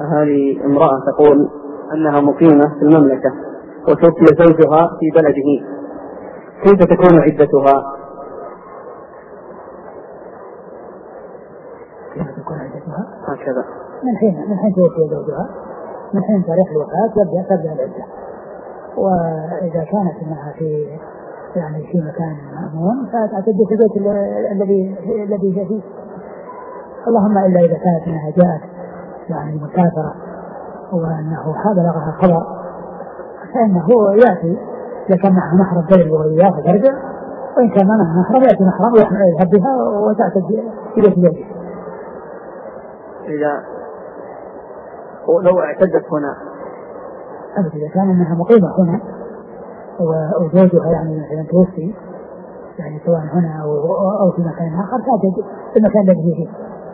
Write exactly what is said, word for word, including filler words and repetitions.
هذه امرأة تقول أنها مقيمة في المملكة وتوفي زوجها في بلده، كيف تكون عدتها؟ كيف تكون عدتها؟ هكذا من حين من حين توفي زوجها، من حين تاريخ الوفاة تبدأ تبدأ العدة. وإذا كانت أنها في يعني في مكان مأمون فتعتد في البيت الذي الذي هي فيه، اللهم إلا إذا كانت أنها جاءت يعني مسافرة وأنه بلغها خبر فإنه يأتي إذا كان معها محرم غير وإياه فترجع، وإن كان معها محرم يأتي محرم ويذهب بها وتعتد في بيت البيت. إذا ولو اعتدت هنا أبدا إذا كان أنها مقيمة هنا وزوجها يعني مثلا توفي يعني سواء هنا أو أو في مكان آخر تعتد في المكان الذي فيه.